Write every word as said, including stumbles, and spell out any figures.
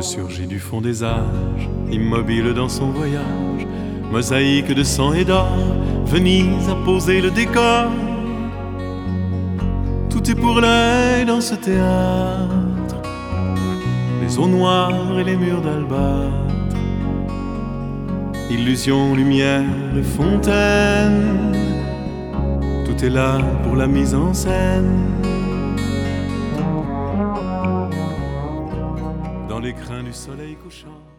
surgit du fond des âges, immobile dans son voyage, mosaïque de sang et d'or, Venise a posé le décor. Tout est pour l'œil dans ce théâtre, les eaux noires et les murs d'albâtre, illusion, lumière et fontaine, tout est là pour la mise en scène. Dans l'écrin du soleil couchant,